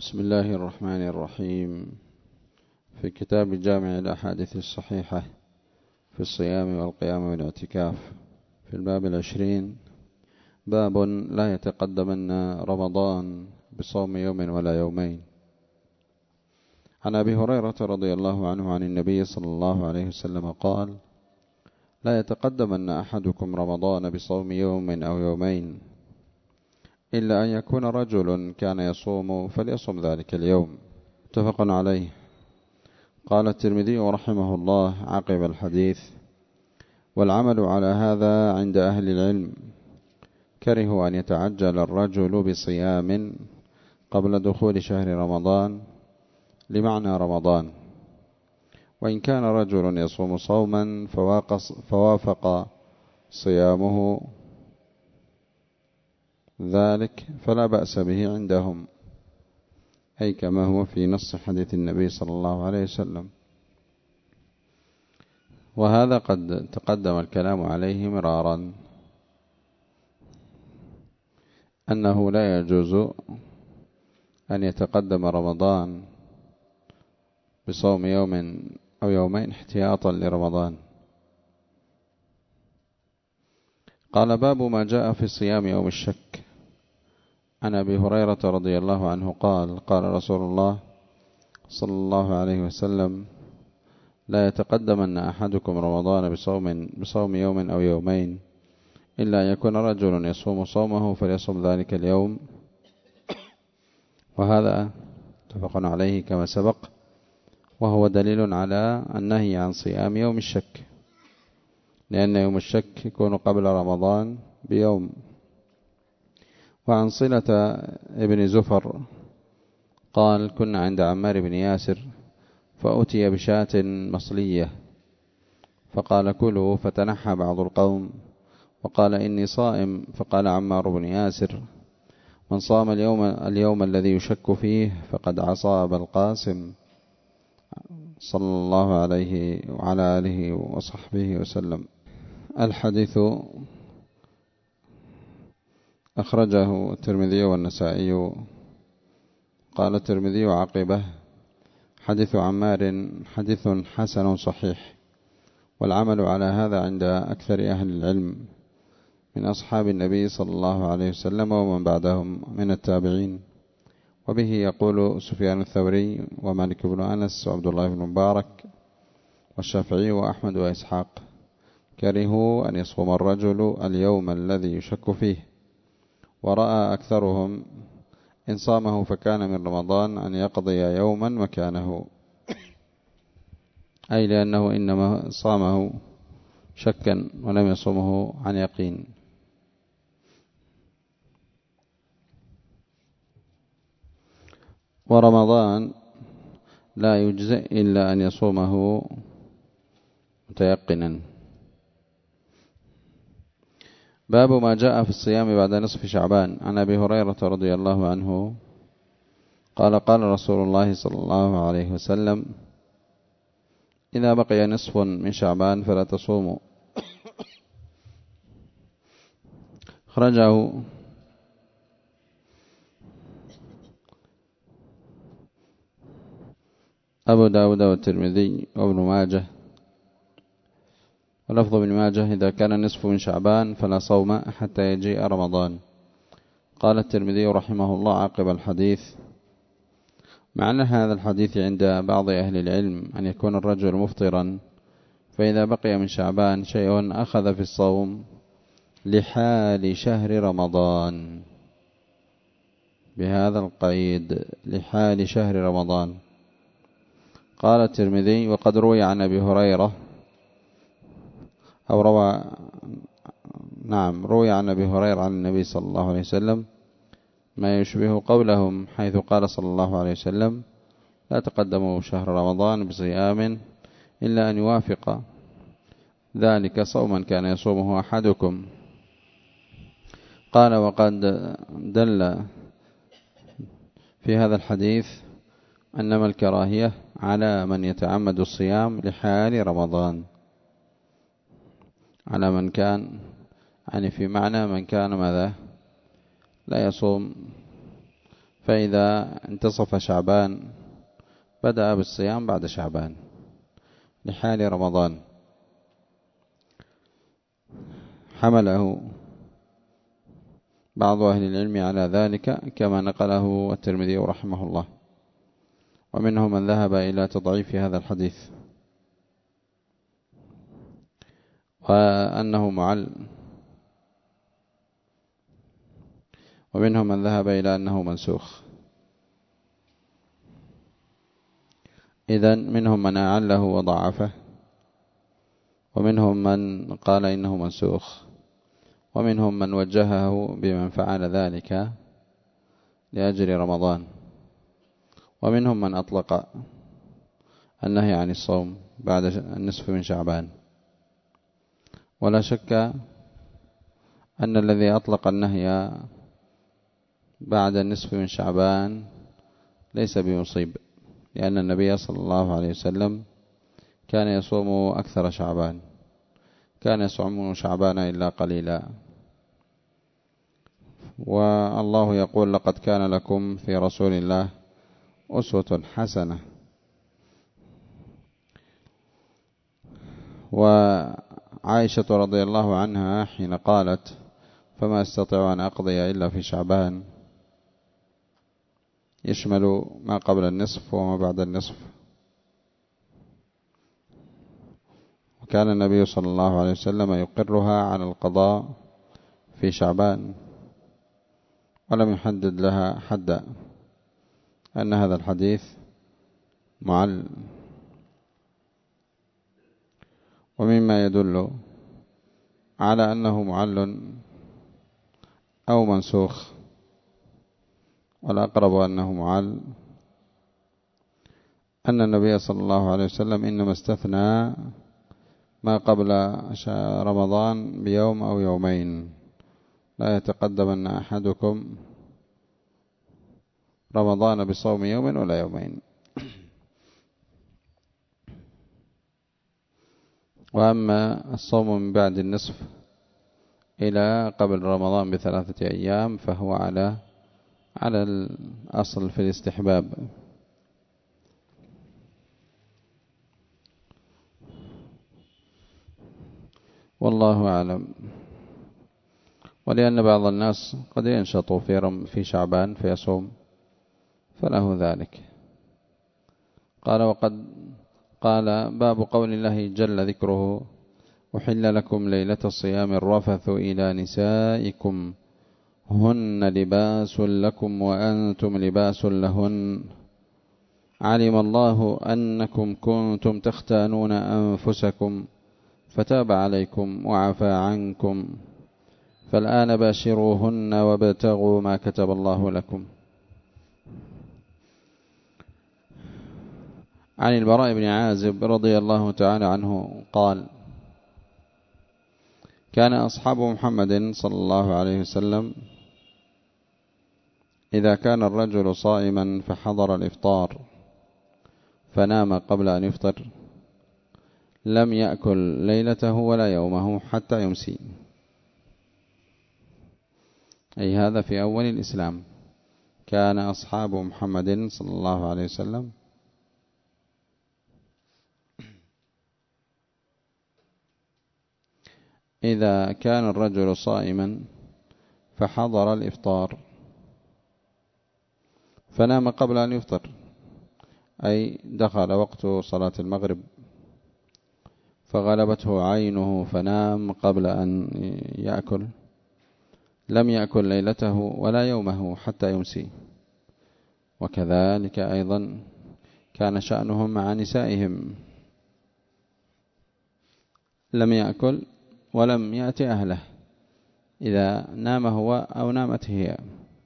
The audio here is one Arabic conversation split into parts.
بسم الله الرحمن الرحيم. في كتاب جامع الأحاديث الصحيحة في الصيام والقيام والاعتكاف في الباب 20 باب لا يتقدمن رمضان بصوم يوم ولا يومين. عن أبي هريرة رضي الله عنه عن النبي صلى الله عليه وسلم قال: لا يتقدمن أحدكم رمضان بصوم يوم أو يومين إلا أن يكون رجل كان يصوم فليصم ذلك اليوم. متفق عليه. قال الترمذي رحمه الله عقب الحديث: والعمل على هذا عند أهل العلم كرهوا أن يتعجل الرجل بصيام قبل دخول شهر رمضان لمعنى رمضان، وإن كان رجل يصوم صوما فوافق صيامه ذلك فلا بأس به عندهم، أي كما هو في نص حديث النبي صلى الله عليه وسلم. وهذا قد تقدم الكلام عليه مرارا، أنه لا يجوز أن يتقدم رمضان بصوم يوم أو يومين احتياطا لرمضان. قال: باب ما جاء في صيام يوم الشك. عن أبي هريرة رضي الله عنه قال: قال رسول الله صلى الله عليه وسلم: لا يتقدمن أحدكم رمضان بصوم يوم أو يومين إلا أن يكون رجل يصوم صومه فليصوم ذلك اليوم. وهذا متفق عليه كما سبق، وهو دليل على النهي عن صيام يوم الشك، لأن يوم الشك يكون قبل رمضان بيوم. وعن صلة ابن زفر قال: كنا عند عمار بن ياسر فأتي بشاة مصلية فقال: كلوا. فتنحى بعض القوم وقال: إني صائم. فقال عمار بن ياسر: من صام اليوم الذي يشك فيه فقد عصى أبا القاسم صلى الله عليه وعلى آله وصحبه وسلم. الحديث أخرجه الترمذي والنسائي. قال الترمذي عقبه: حديث عمار حديث حسن صحيح، والعمل على هذا عند أكثر أهل العلم من أصحاب النبي صلى الله عليه وسلم ومن بعدهم من التابعين. وبه يقول سفيان الثوري ومالك بن أنس وعبد الله بن مبارك والشافعي وأحمد وإسحاق: كرهوا أن يصوم الرجل اليوم الذي يشك فيه. ورأى أكثرهم إن صامه فكان من رمضان أن يقضي يوما مكانه، أي لأنه إنما صامه شكا ولم يصومه عن يقين. ورمضان لا يجزئ إلا أن يصومه متيقنا. باب ما جاء في الصيام بعد نصف شعبان. عن أبي هريرة رضي الله عنه قال: قال رسول الله صلى الله عليه وسلم: إذا بقي نصف من شعبان فلا تصوموا. خرجه أبو داود والترمذي وابن ماجه. ولفظ ابن ماجه: إذا كان نصف من شعبان فلا صوم حتى يجيء رمضان. قال الترمذي رحمه الله عقب الحديث: معنى هذا الحديث عند بعض أهل العلم أن يكون الرجل مفطرا، فإذا بقي من شعبان شيء أخذ في الصوم لحال شهر رمضان، بهذا القيد: لحال شهر رمضان. قال الترمذي: وقد روي عن أبي هريرة روي عن أبي هريرة عن النبي صلى الله عليه وسلم ما يشبه قولهم، حيث قال صلى الله عليه وسلم: لا تقدموا شهر رمضان بصيام إلا أن يوافق ذلك صوما كان يصومه أحدكم. قال: وقد دل في هذا الحديث أنما الكراهية على من يتعمد الصيام لحال رمضان، على من كان، يعني في معنى من كان ماذا؟ لا يصوم فإذا انتصف شعبان بدأ بالصيام بعد شعبان لحال رمضان. حمله بعض أهل العلم على ذلك كما نقله الترمذي رحمه الله، ومنهم من ذهب إلى تضعيف هذا الحديث وأنه معل، ومنهم من ذهب إلى أنه منسوخ. إذن منهم من أعله وضعفه، ومنهم من قال إنه منسوخ، ومنهم من وجهه بمن فعل ذلك لأجل رمضان، ومنهم من أطلق النهي عن الصوم بعد النصف من شعبان. ولا شك أن الذي أطلق النهي بعد النصف من شعبان ليس بمصيب، لأن النبي صلى الله عليه وسلم كان يصوم أكثر شعبان، كان يصوم شعبان إلا قليلا. والله يقول: لقد كان لكم في رسول الله أسوة حسنة. وعائشة رضي الله عنها حين قالت: فما استطيع أن أقضي إلا في شعبان، يشمل ما قبل النصف وما بعد النصف. وكان النبي صلى الله عليه وسلم يقرها على القضاء في شعبان، ولم يحدد لها حدا، أن هذا الحديث معل. ومما يدل على أنه معل أو منسوخ، والأقرب أنه معل، أن النبي صلى الله عليه وسلم إنما استثنى ما قبل رمضان بيوم أو يومين: لا يتقدمن أحدكم رمضان بصوم يوم ولا يومين. وأما الصوم من بعد النصف إلى قبل رمضان ب3 أيام فهو على الأصل في الاستحباب. والله أعلم. ولأن بعض الناس قد ينشط في شعبان فيصوم فله ذلك. قال باب قول الله جل ذكره: أحل لكم ليلة الصيام الرفث إلى نسائكم هن لباس لكم وأنتم لباس لهن علم الله أنكم كنتم تختانون أنفسكم فتاب عليكم وعفى عنكم فالآن باشروهن وابتغوا ما كتب الله لكم. عن البراء بن عازب رضي الله تعالى عنه قال: كان أصحاب محمد صلى الله عليه وسلم إذا كان الرجل صائما فحضر الإفطار فنام قبل أن يفطر لم يأكل ليلته ولا يومه حتى يمسي، أي هذا في أول الإسلام. كان أصحاب محمد صلى الله عليه وسلم إذا كان الرجل صائما فحضر الإفطار فنام قبل أن يفطر، أي دخل وقت صلاة المغرب فغلبته عينه فنام قبل أن يأكل، لم يأكل ليلته ولا يومه حتى يمسي. وكذلك أيضا كان شأنهم مع نسائهم، لم يأكل ولم يأتي أهله إذا نام هو أو نامت هي،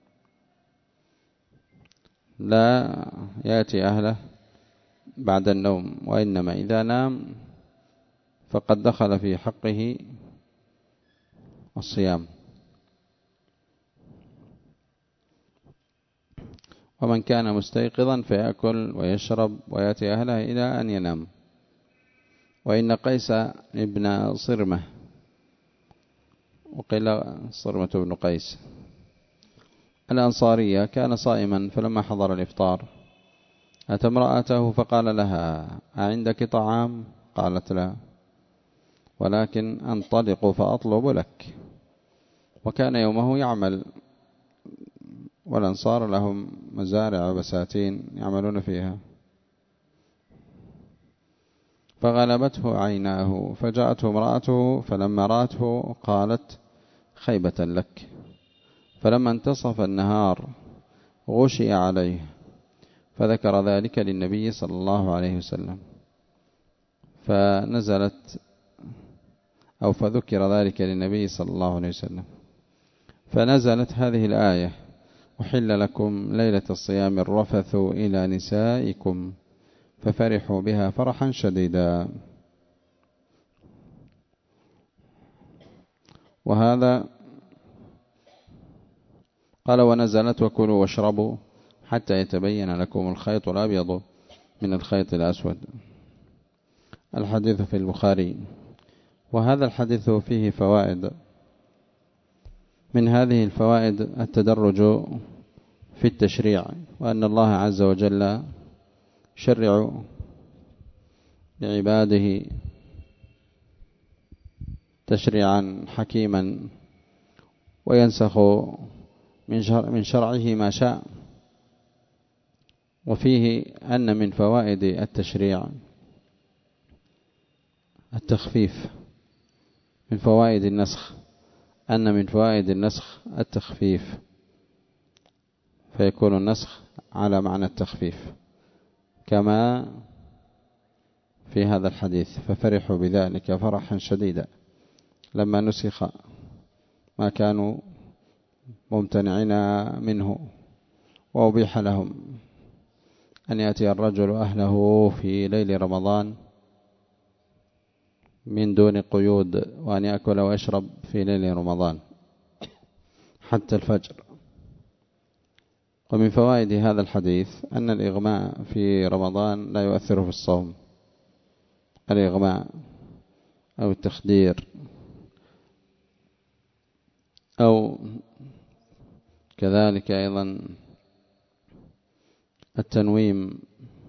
لا يأتي أهله بعد النوم، وإنما إذا نام فقد دخل في حقه الصيام. ومن كان مستيقظا فيأكل ويشرب ويأتي أهله إلى أن ينام. وإن قيس ابن صرمة، وقيل صرمة بن قيس، الأنصارية كان صائما، فلما حضر الإفطار أتى امرأته فقال لها: أعندك طعام؟ قالت: لا، ولكن أنطلق فأطلب لك. وكان يومه يعمل، والأنصار لهم مزارع وبساتين يعملون فيها، فغلبته عيناه، فجاءته امرأته فلما رأته قالت: خيبة لك. فلما انتصف النهار غشي عليه، فذكر ذلك للنبي صلى الله عليه وسلم، فذكر ذلك للنبي صلى الله عليه وسلم، فنزلت هذه الآية: أحل لكم ليلة الصيام الرفث إلى نسائكم، ففرحوا بها فرحا شديدا. وهذا قال: ونزلت: وكلوا واشربوا حتى يتبين لكم الخيط الأبيض من الخيط الأسود. الحديث في البخاري. وهذا الحديث فيه فوائد. من هذه الفوائد التدرج في التشريع، وأن الله عز وجل يشرع لعباده تشريعا حكيما، وينسخ من شرعه ما شاء. وفيه أن من فوائد التشريع التخفيف. من فوائد النسخ أن من فوائد النسخ التخفيف، فيكون النسخ على معنى التخفيف، كما في هذا الحديث: ففرحوا بذلك فرحا شديدا، لما نسخ ما كانوا ممتنعين منه، وأبيح لهم أن يأتي الرجل أهله في ليل رمضان من دون قيود، وأن يأكل ويشرب في ليل رمضان حتى الفجر. ومن فوائد هذا الحديث أن الإغماء في رمضان لا يؤثر في الصوم، الإغماء أو التخدير أو كذلك أيضا التنويم،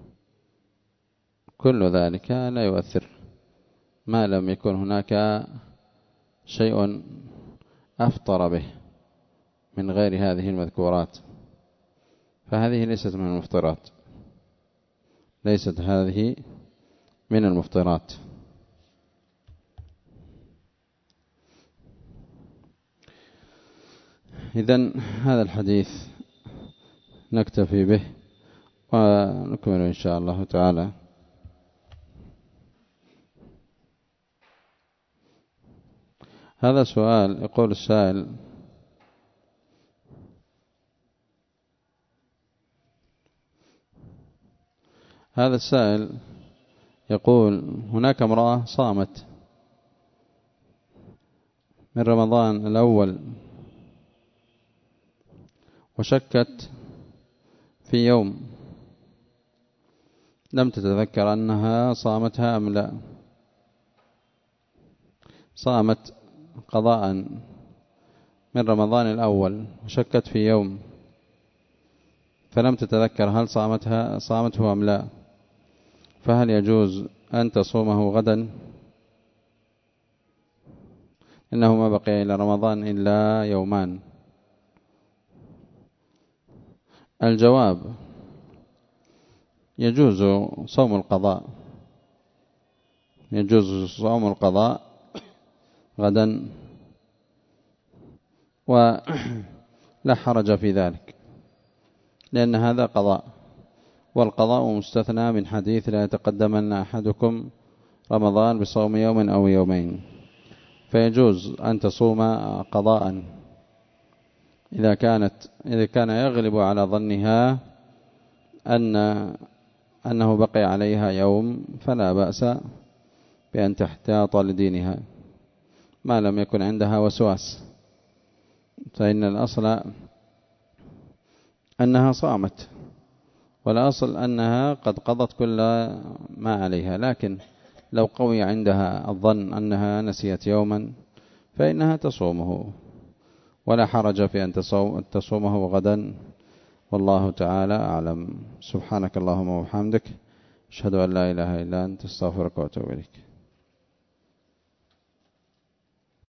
كل ذلك لا يؤثر ما لم يكن هناك شيء أفطر به من غير هذه المذكورات، فهذه ليست من المفطرات، ليست هذه من المفطرات. إذن هذا الحديث نكتفي به ونكمل إن شاء الله تعالى. هذا سؤال، يقول السائل: هذا السائل يقول: هناك امرأة صامت من رمضان الأول وشكت في يوم، لم تتذكر أنها صامتها أم لا، صامت قضاء من رمضان الأول وشكت في يوم، فلم تتذكر هل صامته أم لا، فهل يجوز أن تصومه غدا؟ إنه ما بقي إلى رمضان إلا يومان. الجواب: يجوز صوم القضاء، يجوز صوم القضاء غدا، ولا حرج في ذلك، لأن هذا قضاء، والقضاء مستثنى من حديث: لا يتقدمن أحدكم رمضان بصوم يوم أو يومين. فيجوز أن تصوم قضاء إذا كان يغلب على ظنها أنه بقي عليها يوم، فلا بأس بأن تحتاط لدينها ما لم يكن عندها وسواس، فإن الأصل أنها صامت، والأصل أنها قد قضت كل ما عليها. لكن لو قوي عندها الظن أنها نسيت يوما فإنها تصومه، ولا حرج في أن تصومه غدا، والله تعالى أعلم. سبحانك اللهم وبحمدك، أشهد أن لا إله إلا أنت، استغفرك وأتوب إليك.